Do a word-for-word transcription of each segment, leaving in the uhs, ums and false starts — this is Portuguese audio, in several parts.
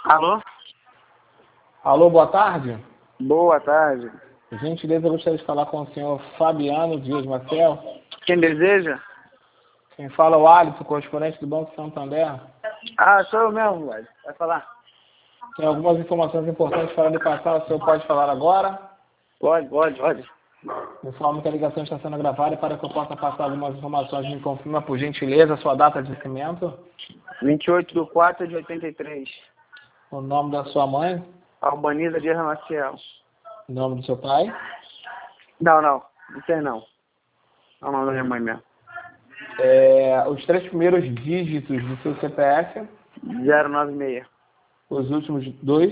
Alô? Alô, boa tarde. Boa tarde. Por gentileza, eu gostaria de falar com o senhor Fabiano Dias Marcel. Quem deseja? Quem fala é o Alisson, correspondente do Banco Santander. Ah, sou eu mesmo, velho. Vai falar. Tem algumas informações importantes para lhe passar, o senhor pode falar agora? Pode, pode, pode. Informo que a ligação está sendo gravada e para que eu possa passar algumas informações, me confirma, por gentileza, a sua data de nascimento, vinte e oito de quatro de oitenta e três. o nome da sua mãe, Albaniza Dias Maciel. o nome do seu pai, Não, não. Não sei não. É o nome da minha mãe mesmo. é, os três primeiros dígitos do seu C P F, zero nove seis. os últimos dois.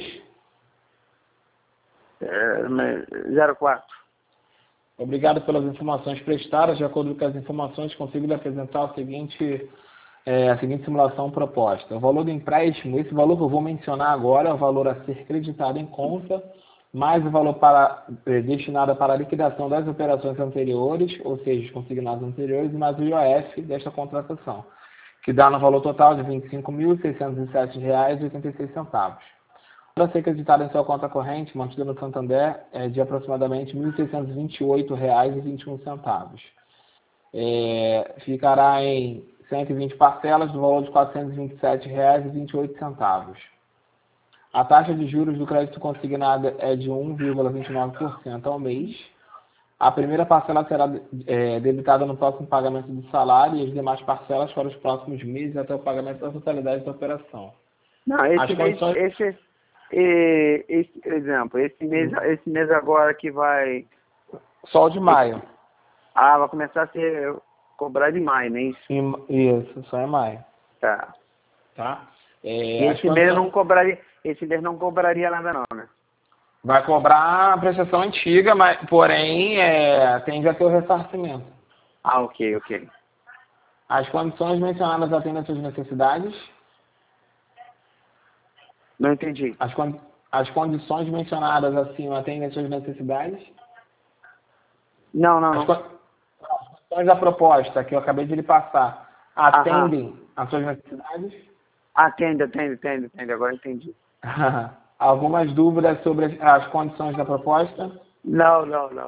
É, zero quatro. Obrigado pelas informações prestadas. De acordo com as informações, consigo lhe apresentar o seguinte, é, a seguinte simulação proposta. O valor do empréstimo, esse valor que eu vou mencionar agora, é o valor a ser creditado em conta, mais o valor para, é, destinado para a liquidação das operações anteriores, ou seja, os consignados anteriores, e mais o I O F desta contratação, que dá no valor total de vinte e cinco mil, seiscentos e sete reais e oitenta e seis centavos. Para ser acreditado em sua conta corrente, mantida no Santander, é de aproximadamente mil seiscentos e vinte e oito reais e vinte e um centavos. É, ficará em cento e vinte parcelas do valor de quatrocentos e vinte e sete reais e vinte e oito centavos. A taxa de juros do crédito consignado é de um vírgula vinte e nove por cento ao mês. A primeira parcela será é, debitada no próximo pagamento do salário e as demais parcelas para os próximos meses até o pagamento da totalidade da operação. Não, esse As mês, condições... esse, e- esse, exemplo, esse mês, esse mês agora que vai, Só o de maio. ah, vai começar a ser cobrar de maio, não é isso? Em- Isso, só em maio. Tá. Tá? E É, as esse mês condições... não cobraria, esse mês não cobraria nada não, né? Vai cobrar a prestação antiga, mas, porém, é, tende a ter o ressarcimento. Ah, ok, ok. As condições mencionadas atendem às suas necessidades. Não entendi. As, con... as condições mencionadas acima atendem às suas necessidades. Não, não, As, não. con... as condições da proposta que eu acabei de lhe passar atendem às suas necessidades. Atende, atende, atende, atende. Agora entendi. Algumas dúvidas sobre as, as condições da proposta? Não, não, não.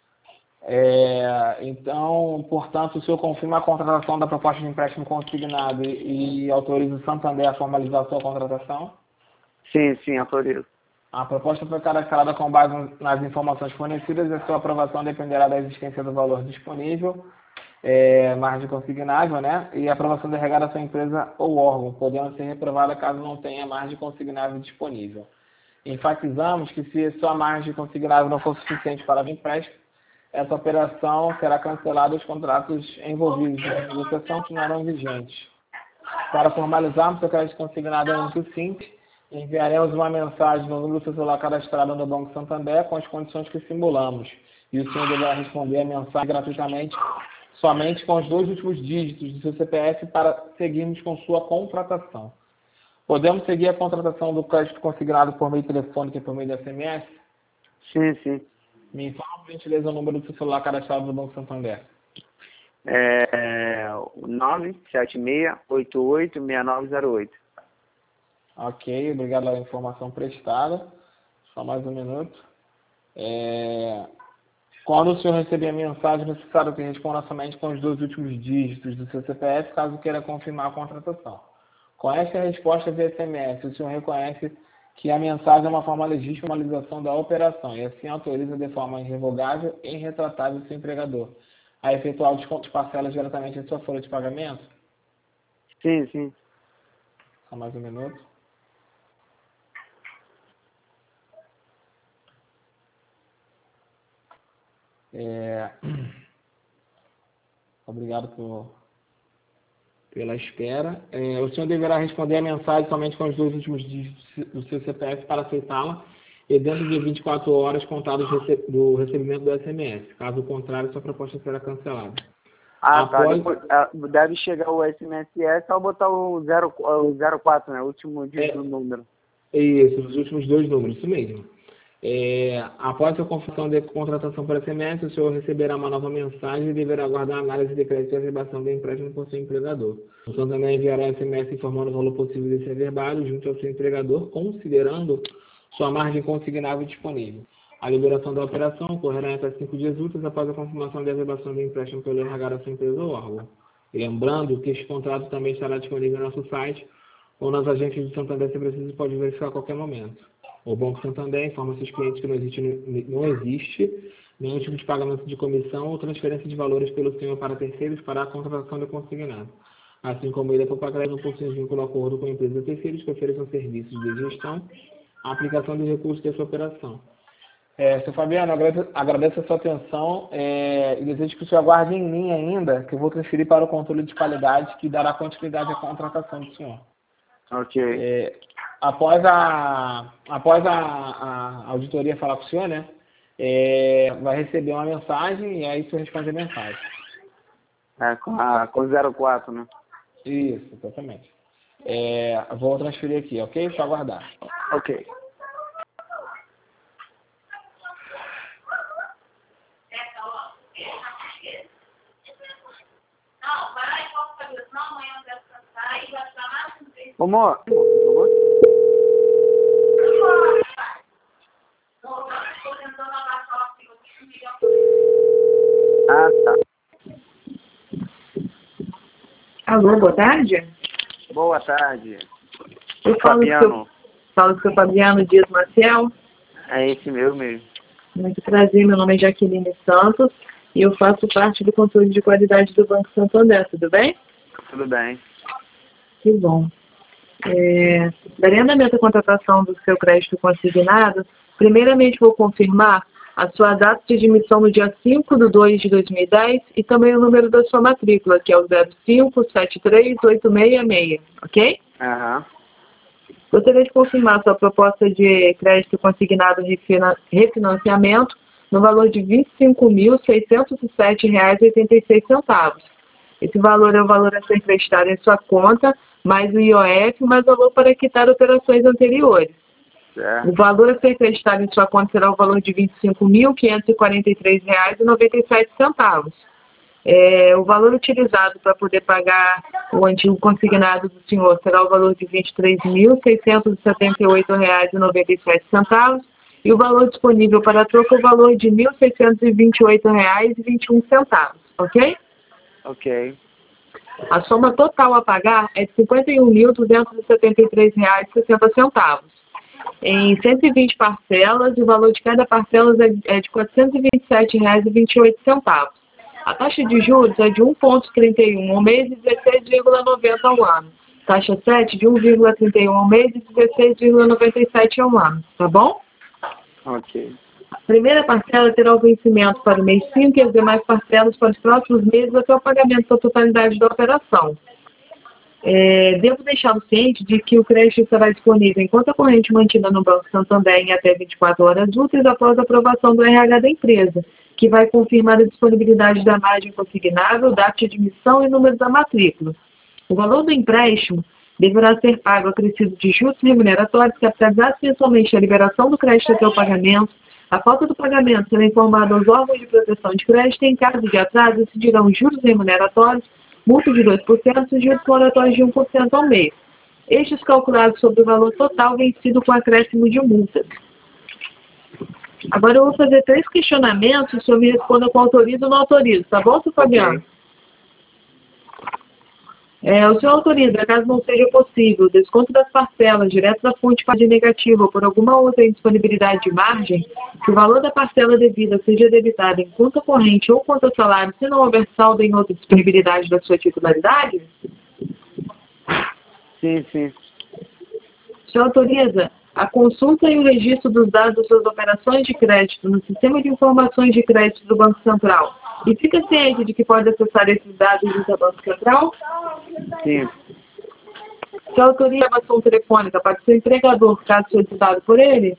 É, então, portanto, o senhor confirma a contratação da proposta de empréstimo consignado e, e autoriza o Santander a formalizar a sua contratação? Sim, sim, autorizo. A proposta foi cadastrada com base nas informações fornecidas e a sua aprovação dependerá da existência do valor disponível, é, margem consignável, né? E a aprovação derregada da sua empresa ou órgão, podendo ser reprovada caso não tenha margem consignável disponível. Enfatizamos que se sua margem consignável não for suficiente para o empréstimo, essa operação será cancelada e os contratos envolvidos na negociação continuarão vigentes. Para formalizarmos o crédito consignado é muito simples. Enviaremos uma mensagem no número do seu celular cadastrado no Banco Santander com as condições que simulamos. E o senhor deverá responder a mensagem gratuitamente, somente com os dois últimos dígitos do seu C P F para seguirmos com sua contratação. Podemos seguir a contratação do crédito consignado por meio telefônico e por meio de S M S? Sim, sim. Me informa, por gentileza, o número do seu celular cadastrado no Banco Santander. É nove sete seis oito oito seis nove zero oito. Ok, obrigado pela informação prestada. Só mais um minuto. É... Quando o senhor receber a mensagem, é necessário que responda somente com os dois últimos dígitos do seu C P F, caso queira confirmar a contratação. Com esta resposta via S M S, o senhor reconhece que a mensagem é uma forma legítima de formalização da operação e assim autoriza de forma irrevogável e irretratável o seu empregador a efetuar o desconto de parcelas diretamente em sua folha de pagamento? Sim, sim. Só mais um minuto. É... Obrigado por... pela espera. É, o senhor deverá responder a mensagem somente com os dois últimos dígitos do seu C P F para aceitá-la e dentro de vinte e quatro horas contados do recebimento do S M S. Caso contrário, sua proposta será cancelada. Ah, tá. Após... Depois, ah, deve chegar o S M S ao botar o zero, o zero quatro, né? O último dígito É, do número. isso, os últimos dois números, isso mesmo. É, após a confirmação de contratação por S M S, o senhor receberá uma nova mensagem e deverá aguardar a análise de crédito e averbação do empréstimo por seu empregador. O senhor também enviará S M S informando o valor possível desse averbário junto ao seu empregador, considerando sua margem consignável disponível. A liberação da operação ocorrerá entre cinco dias úteis após a confirmação de averbação do empréstimo pelo R H da sua empresa ou órgão. Lembrando que este contrato também estará disponível no nosso site ou nas agências de Santander, se preciso, pode verificar a qualquer momento. O Banco Santander informa seus clientes que não existe, não existe nenhum tipo de pagamento de comissão ou transferência de valores pelo senhor para terceiros para a contratação de consignado, assim como ele é propagar não possui vínculo acordo com empresas de terceiros que ofereçam serviços de gestão, a aplicação dos recursos dessa operação. É, seu Fabiano, agradeço, agradeço a sua atenção é, e desejo que o senhor aguarde em mim ainda, que eu vou transferir para o controle de qualidade, que dará continuidade à contratação do senhor. Ok. É, após a, após a, a auditoria falar com o senhor, né, é, vai receber uma mensagem e aí o senhor responde a mensagem. É, com a com zero quatro, né? Isso, exatamente. É, vou transferir aqui, ok? Só aguardar. Ok. Ô, amor. Ah, tá. Alô, boa tarde. Boa tarde. Eu falo Fabiano. com falo com o Fabiano Dias Maciel. É esse meu mesmo. Muito prazer, meu nome é Jaqueline Santos e eu faço parte do controle de qualidade do Banco Santander, tudo bem? Tudo bem. Que bom. É, daria andamento à contratação do seu crédito consignado. Primeiramente, vou confirmar a sua data de admissão no dia cinco de dois de dois mil e dez e também o número da sua matrícula, que é o zero cinco sete três oito seis seis, ok? Aham. Gostaria de confirmar sua proposta de crédito consignado refina, refinanciamento no valor de vinte e cinco mil seiscentos e sete reais e oitenta e seis centavos. Esse valor é o valor a ser emprestado em sua conta, mais o I O F, mais o valor para quitar operações anteriores. Certo. O valor a ser acreditado em sua conta será o valor de vinte e cinco mil quinhentos e quarenta e três reais e noventa e sete centavos. É, o valor utilizado para poder pagar o antigo consignado do senhor será o valor de vinte e três mil seiscentos e setenta e oito reais e noventa e sete centavos e o valor disponível para troca é o valor de mil seiscentos e vinte e oito reais e vinte e um centavos, ok? Ok. A soma total a pagar é de cinquenta e um mil duzentos e setenta e três reais e sessenta centavos. Em cento e vinte parcelas, e o valor de cada parcela é de quatrocentos e vinte e sete reais e vinte e oito centavos. A taxa de juros é de um vírgula trinta e um ao mês e dezesseis vírgula noventa ao ano. Taxa sete de um vírgula trinta e um ao mês e dezesseis vírgula noventa e sete ao ano. Tá bom? Ok. A primeira parcela terá o vencimento para o mês cinco e as demais parcelas para os próximos meses até o pagamento da totalidade da operação. É, devo deixá-lo ciente de que o crédito estará disponível em conta corrente mantida no Banco Santander em até vinte e quatro horas úteis após a aprovação do R H da empresa, que vai confirmar a disponibilidade da margem consignável, data de admissão e número da matrícula. O valor do empréstimo deverá ser pago acrescido de juros remuneratórios capitalizados mensalmente a liberação do crédito até o pagamento. A falta do pagamento será informada aos órgãos de proteção de crédito. Em caso de atraso, incidirão juros remuneratórios, multa de dois por cento e juros moratórios de um por cento ao mês. Estes calculados sobre o valor total vencido com acréscimo de multas. Agora eu vou fazer três questionamentos e o senhor me responda com autoriza ou não autoriza, tá bom, seu Fabiano? Ok. É, o senhor autoriza, caso não seja possível, o desconto das parcelas direto da fonte de negativa ou por alguma outra indisponibilidade de margem, que o valor da parcela devida seja debitado em conta corrente ou conta salário, se não houver saldo em outra disponibilidade da sua titularidade? Sim, sim. O senhor autoriza a consulta e o registro dos dados das suas operações de crédito no Sistema de Informações de Crédito do Banco Central e fica ciente de que pode acessar esses dados do Banco Central? Sim. O senhor autoriza a gravação telefônica para o seu empregador, caso solicitado por ele?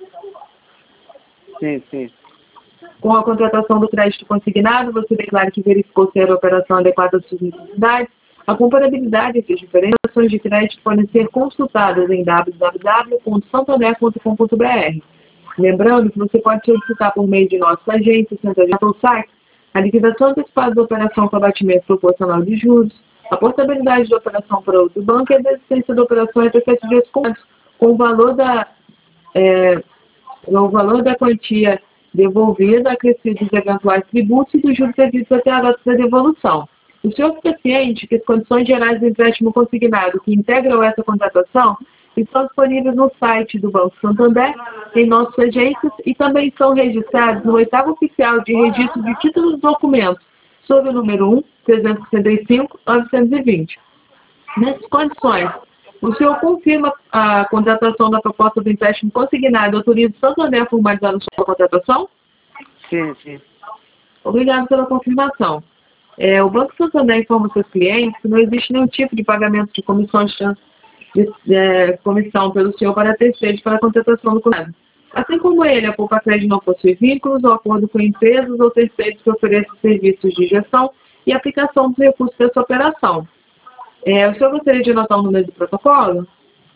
Sim, sim. Com a contratação do crédito consignado, você declara que verificou se era a operação adequada às suas necessidades. A comparabilidade entre as diferentes ações de crédito podem ser consultadas em w w w ponto santander ponto com ponto b r. Lembrando que você pode solicitar por meio de nossa agência, centralizada ou site, a liquidação antecipada da operação com abatimento proporcional de juros, a portabilidade da operação para outro banco e a desistência da operação entre efeitos de descontos com o valor da, é, o valor da quantia devolvida, acrescido dos eventuais tributos e dos juros devidos até a data da devolução. O senhor fica ciente que as condições gerais do empréstimo consignado que integram essa contratação estão disponíveis no site do Banco Santander, em nossas agências e também são registrados no oitavo oficial de registro de títulos e documentos, sob o número um, trezentos e sessenta e cinco, novecentos e vinte. Nessas condições, o senhor confirma a contratação da proposta do empréstimo consignado e autoriza o Santander a formalizar a sua contratação? Sim, sim. Obrigado pela confirmação. É, o Banco Santander informa seus clientes que não existe nenhum tipo de pagamento de comissões de, de é, comissão pelo senhor para terceiros para a contratação do contrato. Assim como ele, a Poupa Crédito não possui vínculos ou acordo com empresas ou terceiros que ofereçam serviços de gestão e aplicação dos recursos dessa operação. É, o senhor gostaria de anotar o número do protocolo?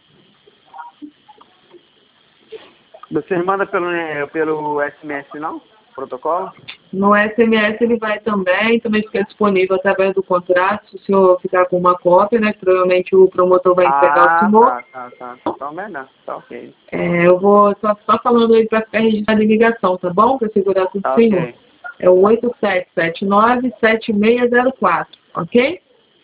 Você manda pelo, pelo S M S, não? Protocolo? No S M S ele vai também, também fica disponível através do contrato, se o senhor ficar com uma cópia, né, que provavelmente o promotor vai entregar ah, o senhor. Tá, tá, tá. Então, melhor. Tá ok. É, eu vou só, só falando aí para ficar registrado em ligação, tá bom? Para segurar tudo Tá, senhor. ok. É o oito sete sete nove, sete seis zero quatro, ok?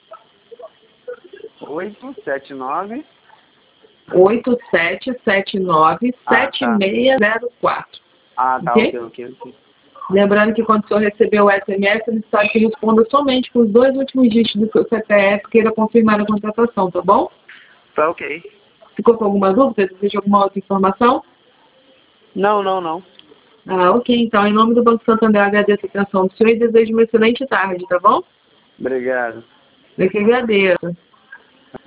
oito sete nove oito sete sete nove, sete seis zero quatro. Ah, tá, Ok? ok, ok, ok. Lembrando que quando o senhor receber o S M S, ele está que responda somente com os dois últimos dígitos do seu C P F, queira confirmar a contratação, tá bom? Tá ok. Ficou com alguma dúvida? Deseja alguma outra informação? Não, não, não. Ah, ok. Então, em nome do Banco Santander, agradeço a atenção do senhor e desejo uma excelente tarde, tá bom? Obrigado. Eu que agradeço.